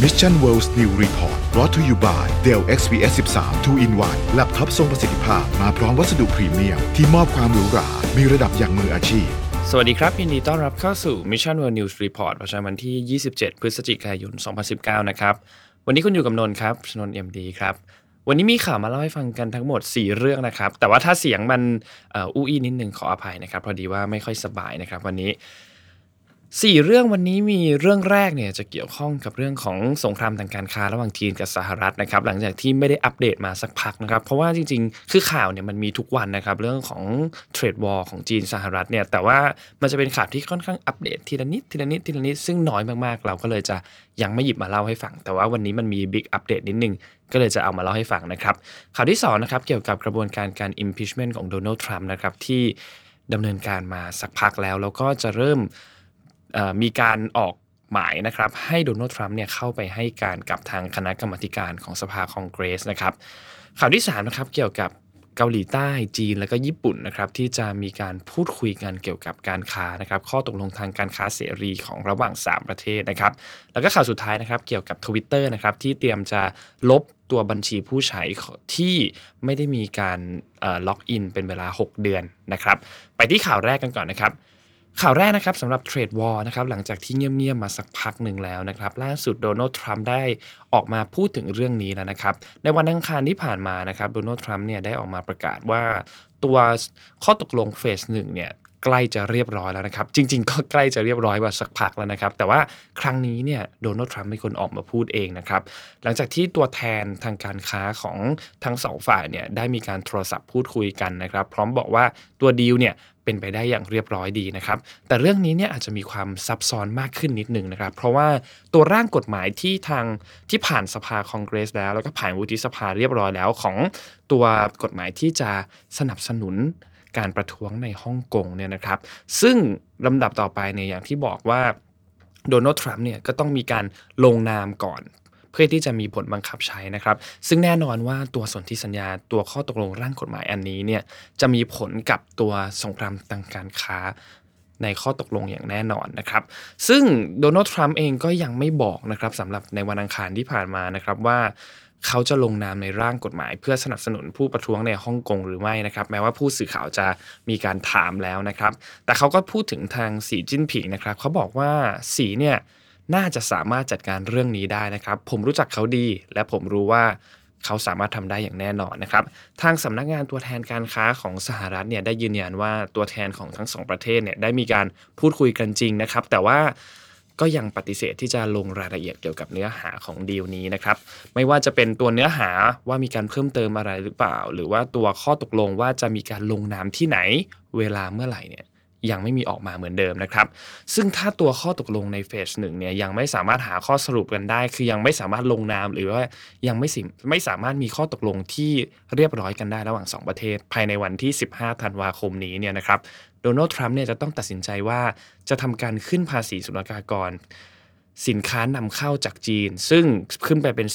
Mission World's New Report brought to you by Dell XPS 13 2-in-1 แล็ปท็อปทรงประสิทธิภาพมาพร้อมวัสดุพรีเมียมที่มอบความหรูหรามีระดับอย่างมืออาชีพสวัสดีครับยินดีต้อนรับเข้าสู่ Mission World News Report ประจำวันที่27พฤศจิกายน2019นะครับวันนี้คุณอยู่กับนนท์ครับนนท์ MD ครับวันนี้มีข่าวมาเล่าให้ฟังกันทั้งหมด4เรื่องนะครับแต่ว่าถ้าเสียงมันอู้อี้นิดนึงขออภัยนะครับพอดีว่าไม่ค่อยสบายนะครับวันนี้4เรื่องวันนี้มีเรื่องแรกเนี่ยจะเกี่ยวข้องกับเรื่องของสงครามทางการค้าระหว่างจีนกับสหรัฐนะครับหลังจากที่ไม่ได้อัปเดตมาสักพักนะครับเพราะว่าจริงๆคือข่าวเนี่ยมันมีทุกวันนะครับเรื่องของเทรดวอร์ของจีนสหรัฐเนี่ยแต่ว่ามันจะเป็นข่าวที่ค่อนข้างอัปเดตทีละนิดซึ่งน้อยมากๆเราก็เลยจะยังไม่หยิบมาเล่าให้ฟังแต่ว่าวันนี้มันมีบิ๊กอัปเดตนิดนึงก็เลยจะเอามาเล่าให้ฟังนะครับข่าวที่2นะครับเกี่ยวกับกระบวนการ impeachment ของโดนัลด์ทรัมป์นะครับที่ดำเนินการมาสักพักแล้วก็จะเริ่มมีการออกหมายนะครับให้โดนัลด์ทรัมป์เนี่ยเข้าไปให้การกับทางคณะกรรมาการของสภาคองเกรสนะครับข่าวที่3นะครับเกี่ยวกับเกาหลีใต้จีนแล้วก็ญี่ปุ่นนะครับที่จะมีการพูดคุยกันเกี่ยวกับการค้านะครับข้อตกลงทางการค้าเสรีของระหว่าง3ประเทศนะครับแล้วก็ข่าวสุดท้ายนะครับเกี่ยวกับ Twitter นะครับที่เตรียมจะลบตัวบัญชีผู้ใช้ที่ไม่ได้มีการล็อกอินเป็นเวลา6เดือนนะครับไปที่ข่าวแรกกันก่อนนะครับข่าวแรกนะครับสำหรับเทรดวอร์นะครับหลังจากที่เงียบๆมาสักพักหนึ่งแล้วนะครับล่าสุดโดนัลด์ทรัมป์ได้ออกมาพูดถึงเรื่องนี้แล้วนะครับในวันอังคารที่ผ่านมานะครับโดนัลด์ทรัมป์เนี่ยได้ออกมาประกาศว่าตัวข้อตกลงเฟส1เนี่ยใกล้จะเรียบร้อยแล้วนะครับจริงๆก็ใกล้จะเรียบร้อยมาสักพักแล้วนะครับแต่ว่าครั้งนี้เนี่ยโดนัลด์ทรัมป์เป็นคนออกมาพูดเองนะครับหลังจากที่ตัวแทนทางการค้าของทั้งสองฝ่ายเนี่ยได้มีการโทรศัพท์พูดคุยกันนะครับพร้อมบอกว่าตัวดีลเนี่ยเป็นไปได้อย่างเรียบร้อยดีนะครับแต่เรื่องนี้เนี่ยอาจจะมีความซับซ้อนมากขึ้นนิดนึงนะครับเพราะว่าตัวร่างกฎหมายที่ผ่านสภาคองเกรสแล้วก็ผ่านวุฒิสภาเรียบร้อยแล้วของตัวกฎหมายที่จะสนับสนุนการประท้วงในฮ่องกงเนี่ยนะครับซึ่งลำดับต่อไปเนี่ยอย่างที่บอกว่าโดนัลด์ทรัมป์เนี่ยก็ต้องมีการลงนามก่อนเพื่อที่จะมีผลบังคับใช้นะครับซึ่งแน่นอนว่าตัวสนธิสัญญาตัวข้อตกลงร่างกฎหมายอันนี้เนี่ยจะมีผลกับตัวสงครามทางการค้าในข้อตกลงอย่างแน่นอนนะครับซึ่งโดนัลด์ทรัมป์เองก็ยังไม่บอกนะครับสำหรับในวันอังคารที่ผ่านมานะครับว่าเขาจะลงนามในร่างกฎหมายเพื่อสนับสนุนผู้ประท้วงในฮ่องกงหรือไม่นะครับแม้ว่าผู้สื่อข่าวจะมีการถามแล้วนะครับแต่เขาก็พูดถึงทางสีจิ้นผิงนะครับเขาบอกว่าสีเนี่ยน่าจะสามารถจัดการเรื่องนี้ได้นะครับผมรู้จักเขาดีและผมรู้ว่าเขาสามารถทำได้อย่างแน่นอนนะครับทางสำนักงานตัวแทนการค้าของสหรัฐเนี่ยได้ยืนยันว่าตัวแทนของทั้งสองประเทศเนี่ยได้มีการพูดคุยกันจริงนะครับแต่ว่าก็ยังปฏิเสธที่จะลงรายละเอียดเกี่ยวกับเนื้อหาของดีลนี้นะครับไม่ว่าจะเป็นตัวเนื้อหาว่ามีการเพิ่มเติมอะไรหรือเปล่าหรือว่าตัวข้อตกลงว่าจะมีการลงนามที่ไหนเวลาเมื่อไหร่เนี่ยยังไม่มีออกมาเหมือนเดิมนะครับซึ่งถ้าตัวข้อตกลงในเฟส1เนี่ยยังไม่สามารถหาข้อสรุปกันได้คือยังไม่สามารถลงนามหรือว่ายังไม่สามารถมีข้อตกลงที่เรียบร้อยกันได้ระหว่าง2ประเทศภายในวันที่15ธันวาคมนี้เนี่ยนะครับโดนัลด์ทรัมป์เนี่ยจะต้องตัดสินใจว่าจะทำการขึ้นภาษีศุลกากรสินค้านำเข้าจากจีนซึ่งขึ้นไปเป็น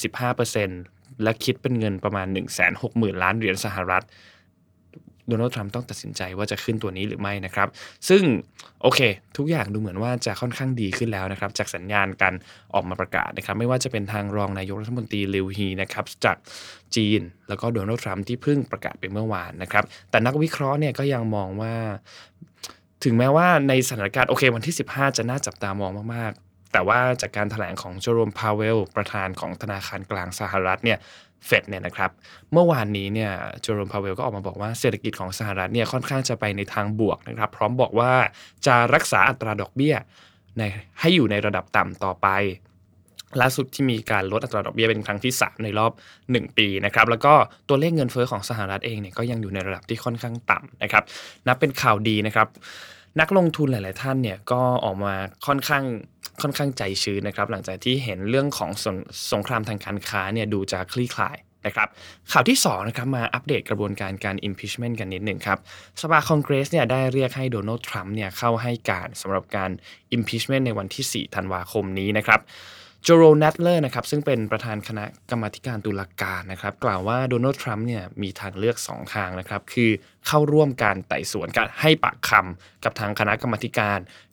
15% และคิดเป็นเงินประมาณ 160,000 ล้านเหรียญสหรัฐโดนัลด์ทรัมป์ต้องตัดสินใจว่าจะขึ้นตัวนี้หรือไม่นะครับซึ่งโอเคทุกอย่างดูเหมือนว่าจะค่อนข้างดีขึ้นแล้วนะครับจากสัญญาณการออกมาประกาศนะครับไม่ว่าจะเป็นทางรองนายกรัฐมนตรีลิวฮีนะครับจากจีนแล้วก็โดนัลด์ทรัมป์ที่เพิ่งประกาศไปเมื่อวานนะครับแต่นักวิเคราะห์เนี่ยก็ยังมองว่าถึงแม้ว่าในสถานการณ์โอเควันที่15จะน่าจับตามองมากๆแต่ว่าจากการแถลงของเจอโรมพาเวลประธานของธนาคารกลางสหรัฐเนี่ยเฟดเนี่ยนะครับเมื่อวานนี้เนี่ยเจอโรมพาเวลก็ออกมาบอกว่าเศรษฐกิจของสหรัฐเนี่ยค่อนข้างจะไปในทางบวกนะครับพร้อมบอกว่าจะรักษาอัตราดอกเบี้ยให้อยู่ในระดับต่ำต่อไปล่าสุดที่มีการลดอัตราดอกเบี้ยเป็นครั้งที่3ในรอบ1ปีนะครับแล้วก็ตัวเลขเงินเฟ้อของสหรัฐเองเนี่ยก็ยังอยู่ในระดับที่ค่อนข้างต่ำนะครับนับเป็นข่าวดีนะครับนักลงทุนหลายๆท่านเนี่ยก็ออกมาค่อนข้างใจชื้นนะครับหลังจากที่เห็นเรื่องของสงครามทางการค้าเนี่ยดูจะคลี่คลายนะครับข่าวที่2นะครับมาอัปเดตกระบวนการ impeachment กันนิดนึงครับสภาคองเกรสเนี่ยได้เรียกให้โดนัลด์ทรัมป์เนี่ยเข้าให้การสำหรับการ impeachment ในวันที่4ธันวาคมนี้นะครับโจโรนัทเลอร์นะครับซึ่งเป็นประธานคณะกรรมาการตุลาการนะครับกล่าวว่าโดนัลด์ทรัมป์เนี่ยมีทางเลือก2ทางนะครับคือเข้าร่วมการไต่สวนการให้ปากคำกับทางคณะกรรมาการ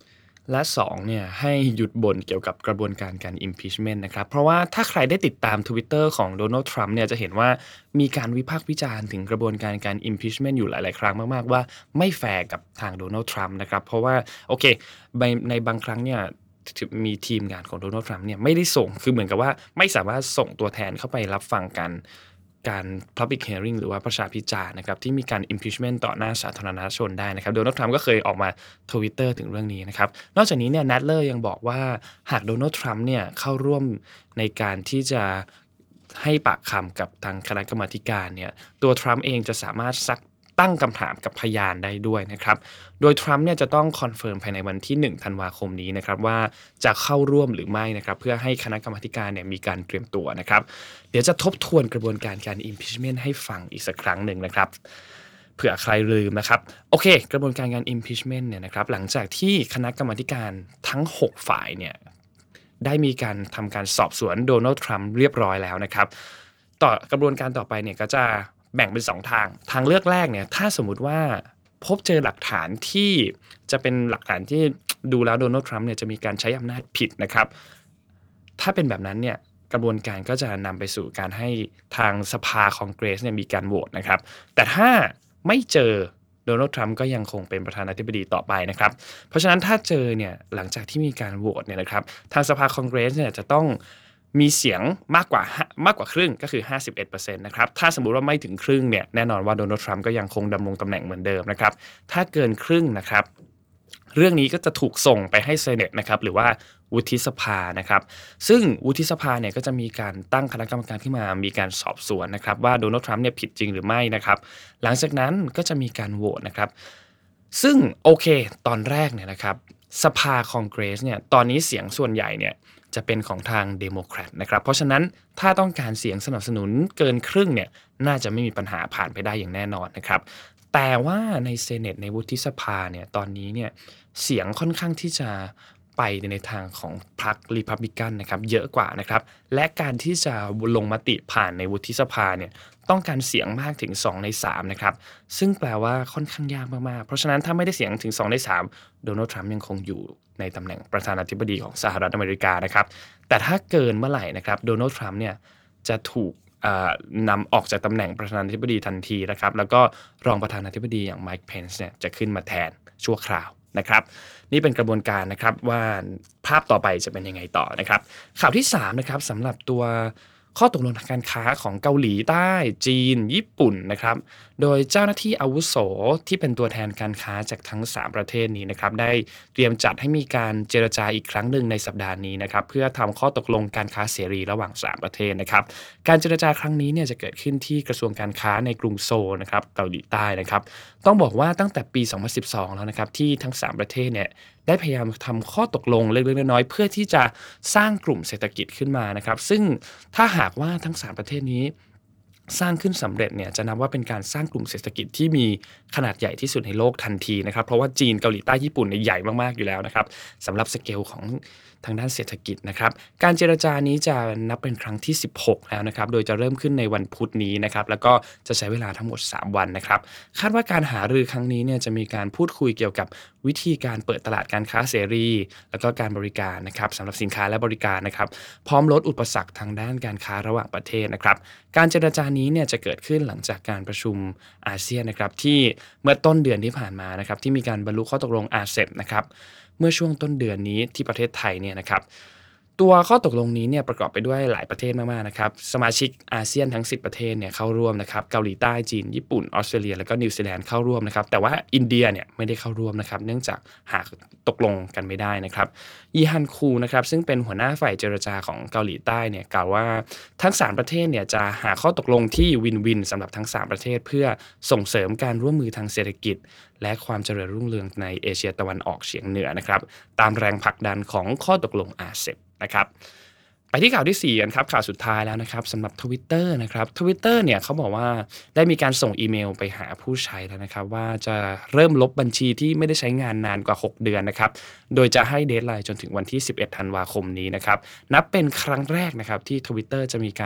และ2เนี่ยให้หยุดบ่นเกี่ยวกับกระบวนการ impeachment นะครับเพราะว่าถ้าใครได้ติดตาม Twitter ของโดนัลด์ทรัมป์เนี่ยจะเห็นว่ามีการวิพากษ์วิจารณ์ถึงกระบวนการ impeachment อยู่หลายๆครั้งมากๆว่าไม่แฟร์กับทางโดนัลด์ทรัมป์นะครับเพราะว่าโอเคในบางครั้งเนี่ยมีทีมงานของโดนัลด์ทรัมป์เนี่ยไม่ได้ส่งคือเหมือนกับว่าไม่สามารถส่งตัวแทนเข้าไปรับฟังการ public hearing หรือว่าประชาพิจารณ์นะครับที่มีการ impeachment ต่อหน้าสาธารณชนได้นะครับโดนัลด์ทรัมป์ก็เคยออกมา Twitter ถึงเรื่องนี้นะครับนอกจากนี้เนี่ยนัทเลอร์ยังบอกว่าหากโดนัลด์ทรัมป์เนี่ยเข้าร่วมในการที่จะให้ปากคำกับทางคณะกรรมาการเนี่ยตัวทรัมป์เองจะสามารถตั้งคำถามกับพยานได้ด้วยนะครับโดยทรัมป์เนี่ยจะต้องคอนเฟิร์มภายในวันที่1ธันวาคมนี้นะครับว่าจะเข้าร่วมหรือไม่นะครับเพื่อให้คณะกรรมาการเนี่ยมีการเตรียมตัวนะครับเดี๋ยวจะทบทวนกระบวนการ impeachment ให้ฟังอีกสักครั้งหนึ่งนะครับเผื่อใครลืมนะครับโอเคกระบวนการ impeachment เนี่ยนะครับหลังจากที่คณะกรรมาการทั้ง6ฝ่ายเนี่ยได้มีการทำการสอบสวนโดนัลด์ทรัมป์เรียบร้อยแล้วนะครับต่อกระบวนการต่อไปเนี่ยก็จะแบ่งเป็น2ทางเลือกแรกเนี่ยถ้าสมมุติว่าพบเจอหลักฐานที่จะเป็นหลักฐานที่ดูแล้วโดนัลด์ทรัมป์เนี่ยจะมีการใช้อำนาจผิดนะครับถ้าเป็นแบบนั้นเนี่ยกระบวนการก็จะนำไปสู่การให้ทางสภาคองเกรสเนี่ยมีการโหวตนะครับแต่ถ้าไม่เจอโดนัลด์ทรัมป์ก็ยังคงเป็นประธานาธิบดีต่อไปนะครับเพราะฉะนั้นถ้าเจอเนี่ยหลังจากที่มีการโหวตเนี่ยนะครับทางสภาคองเกรสเนี่ยจะต้องมีเสียงมากกว่าครึ่งก็คือ 51% นะครับถ้าสมมุติว่าไม่ถึงครึ่งเนี่ยแน่นอนว่าโดนัลด์ทรัมป์ก็ยังคงดำรงตำแหน่งเหมือนเดิมนะครับถ้าเกินครึ่งนะครับเรื่องนี้ก็จะถูกส่งไปให้เซเนตนะครับหรือว่าวุฒิสภานะครับซึ่งวุฒิสภาเนี่ยก็จะมีการตั้งคณะกรรมการขึ้นมามีการสอบสวนนะครับว่าโดนัลด์ทรัมป์เนี่ยผิดจริงหรือไม่นะครับหลังจากนั้นก็จะมีการโหวตนะครับซึ่งโอเคตอนแรกเนี่ยนะครับสภาคองเกรสเนี่ยตอนนี้เสียงส่วนใหญ่เนี่ยจะเป็นของทางเดโมแครตนะครับเพราะฉะนั้นถ้าต้องการเสียงสนับสนุนเกินครึ่งเนี่ยน่าจะไม่มีปัญหาผ่านไปได้อย่างแน่นอนนะครับแต่ว่าในเซเนตในวุฒิสภาเนี่ยตอนนี้เนี่ยเสียงค่อนข้างที่จะไปในทางของพรรครีพับลิกันนะครับเยอะกว่านะครับและการที่จะลงมติผ่านในวุฒิสภาเนี่ยต้องการเสียงมากถึง2ใน3นะครับซึ่งแปลว่าค่อนข้างยากมากๆเพราะฉะนั้นถ้าไม่ได้เสียงถึง2ใน3โดนัลด์ทรัมป์ยังคงอยู่ในตำแหน่งประธานาธิบดีของสหรัฐอเมริกานะครับแต่ถ้าเกินเมื่อไหร่นะครับโดนัลด์ทรัมป์เนี่ยจะถูกนำออกจากตำแหน่งประธานาธิบดีทันทีนะครับแล้วก็รองประธานาธิบดีอย่างไมค์เพนซ์เนี่ยจะขึ้นมาแทนชั่วคราวนะครับนี่เป็นกระบวนการนะครับว่าภาพต่อไปจะเป็นยังไงต่อนะครับข่าวที่3นะครับสำหรับตัวข้อตกลงทางการค้าของเกาหลีใต้จีนญี่ปุ่นนะครับโดยเจ้าหน้าที่อาวุโสที่เป็นตัวแทนการค้าจากทั้ง3ประเทศนี้นะครับได้เตรียมจัดให้มีการเจรจาอีกครั้งหนึ่งในสัปดาห์นี้นะครับเพื่อทำข้อตกลงการค้าเสรีระหว่าง3ประเทศนะครับการเจรจาครั้งนี้เนี่ยจะเกิดขึ้นที่กระทรวงการค้าในกรุงโซลนะครับเกาหลีใต้นะครับต้องบอกว่าตั้งแต่ปี 2012 แล้วนะครับที่ทั้ง3ประเทศเนี่ยได้พยายามทำข้อตกลงเล็กๆน้อยๆเพื่อที่จะสร้างกลุ่มเศรษฐกิจขึ้นมานะครับซึ่งถ้าหากว่าทั้ง3ประเทศนี้สร้างขึ้นสำเร็จเนี่ยจะนับว่าเป็นการสร้างกลุ่มเศรษฐกิจที่มีขนาดใหญ่ที่สุดในโลกทันทีนะครับเพราะว่าจีนเกาหลีใต้ญี่ปุ่นเนี่ยใหญ่มากๆอยู่แล้วนะครับสำหรับสเกลของทางด้านเศรษฐกิจนะครับการเจรจานี้จะนับเป็นครั้งที่16แล้วนะครับโดยจะเริ่มขึ้นในวันพุธนี้นะครับแล้วก็จะใช้เวลาทั้งหมด3วันนะครับคาดว่าการหารือครั้งนี้เนี่ยจะมีการพูดคุยเกี่ยวกับวิธีการเปิดตลาดการค้าเสรีแล้วก็การบริการนะครับสำหรับสินค้าและบริการนะครับพร้อมลดอุปสรรคทางด้านการค้าระหว่างประเทศนะครับการเจรจานี้เนี่ยจะเกิดขึ้นหลังจากการประชุมอาเซียนนะครับที่เมื่อต้นเดือนที่ผ่านมานะครับที่มีการบรรลุข้อตกลงอาเซปนะครับเมื่อช่วงต้นเดือนนี้ที่ประเทศไทยเนี่ยนะครับตัวข้อตกลงนี้เนี่ยประกอบไปด้วยหลายประเทศมากๆนะครับสมาชิกอาเซียนทั้ง10ประเทศเนี่ยเข้าร่วมนะครับเกาหลีใต้จีนญี่ปุ่นออสเตรเลียแล้วก็นิวซีแลนด์เข้าร่วมนะครับแต่ว่าอินเดียเนี่ยไม่ได้เข้าร่วมนะครับเนื่องจากหากตกลงกันไม่ได้นะครับยีฮันคูนะครับซึ่งเป็นหัวหน้าฝ่ายเจรจาของเกาหลีใต้เนี่ยกล่าวว่าทั้ง3ประเทศเนี่ยจะหาข้อตกลงที่วินวินสำหรับทั้ง3ประเทศเพื่อส่งเสริมการร่วมมือทางเศรษฐกิจและความเจริญรุ่งเรืองในเอเชียตะวันออกเฉียงเหนือนะครับตามแรงผลักดันของข้อตกลงอาเซปนะครับไปที่ข่าวที่4กันครับข่าวสุดท้ายแล้วนะครับสำหรับ Twitter นะครับ Twitter เนี่ยเขาบอกว่าได้มีการส่งอีเมลไปหาผู้ใช้แล้วนะครับว่าจะเริ่มลบบัญชีที่ไม่ได้ใช้งานนานกว่า6เดือนนะครับโดยจะให้เดดไลน์จนถึงวันที่11ธันวาคมนี้นะครับนับเป็นครั้งแรกนะครับที่ Twitter จะมีการ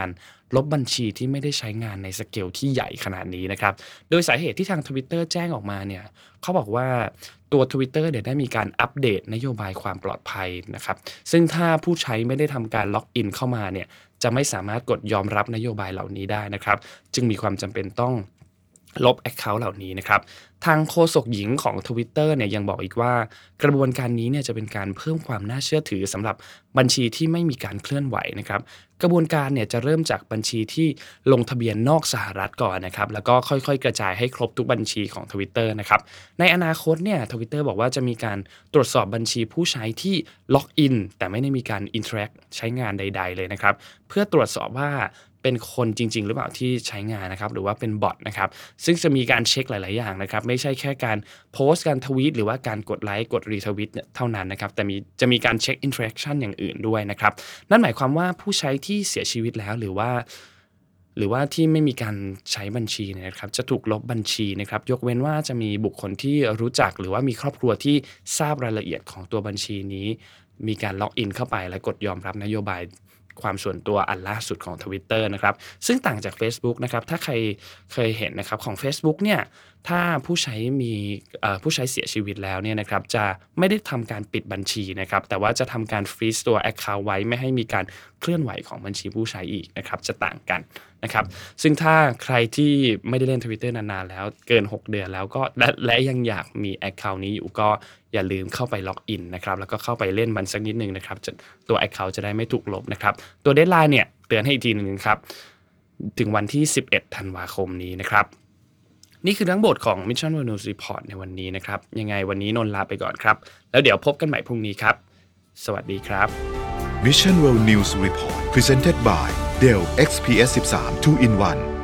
ลบบัญชีที่ไม่ได้ใช้งานในสเกลที่ใหญ่ขนาดนี้นะครับโดยสาเหตุที่ทาง Twitter แจ้งออกมาเนี่ยเขาบอกว่าตัว Twitter เนี่ยได้มีการอัปเดตนโยบายความปลอดภัยนะครับซึ่งถ้าผู้ใช้ไม่ได้ทำการล็อกอินเข้ามาเนี่ยจะไม่สามารถกดยอมรับนโยบายเหล่านี้ได้นะครับจึงมีความจำเป็นต้องลบ Account เหล่านี้นะครับทางโฆษกหญิงของ Twitter เนี่ยยังบอกอีกว่ากระบวนการนี้เนี่ยจะเป็นการเพิ่มความน่าเชื่อถือสำหรับบัญชีที่ไม่มีการเคลื่อนไหวนะครับกระบวนการเนี่ยจะเริ่มจากบัญชีที่ลงทะเบียนนอกสหรัฐก่อนนะครับแล้วก็ค่อยๆกระจายให้ครบทุกบัญชีของ Twitter นะครับในอนาคตเนี่ย Twitter บอกว่าจะมีการตรวจสอบบัญชีผู้ใช้ที่ล็อกอินแต่ไม่ได้มีการอินเทอร์แอคใช้งานใดๆเลยนะครับเพื่อตรวจสอบว่าเป็นคนจริงๆหรือเปล่าที่ใช้งานนะครับหรือว่าเป็นบอทนะครับซึ่งจะมีการเช็คหลายๆอย่างนะครับไม่ใช่แค่การโพสต์การทวีตหรือว่าการกดไลค์กดรีทวีตเท่านั้นนะครับแต่จะมีการเช็คอินเทอร์แอคชั่นอย่างอื่นด้วยนะครับนั่นหมายความว่าผู้ใช้ที่เสียชีวิตแล้วหรือว่าที่ไม่มีการใช้บัญชีนะครับจะถูกลบบัญชีนะครับยกเว้นว่าจะมีบุคคลที่รู้จักหรือว่ามีครอบครัวที่ทราบรายละเอียดของตัวบัญชีนี้มีการล็อกอินเข้าไปและกดยอมรับนโยบายความส่วนตัวอันล่าสุดของ Twitter นะครับซึ่งต่างจาก Facebook นะครับถ้าใครเคยเห็นนะครับของ Facebook เนี่ยถ้าผู้ใช้ผู้ใช้เสียชีวิตแล้วเนี่ยนะครับจะไม่ได้ทำการปิดบัญชีนะครับแต่ว่าจะทำการฟรีซตัว Account ไว้ไม่ให้มีการเคลื่อนไหวของบัญชีผู้ใช้อีกนะครับจะต่างกันนะครับซึ่งถ้าใครที่ไม่ได้เล่น Twitter นานๆแล้วเกิน6เดือนแล้วก็และยังอยากมี Account นี้อยู่ก็อย่าลืมเข้าไปล็อกอินนะครับแล้วก็เข้าไปเล่นมันสักนิดนึงนะครับตัว Account จะได้ไม่ถูกลบนะครับตัว Deadline เนี่ยเตือนให้อีกทีนึงครับถึงวันที่11ธันวาคมนี้นะครับนี่คือทั้งหมดของ Mission World News Report ในวันนี้นะครับยังไงวันนี้นนท์ลาไปก่อนครับแล้วเดี๋ยวพบกันใหม่พรุ่งนี้ครับสวัสดีครับ Mission World News Report Presented by Dell XPS 13 2-in-1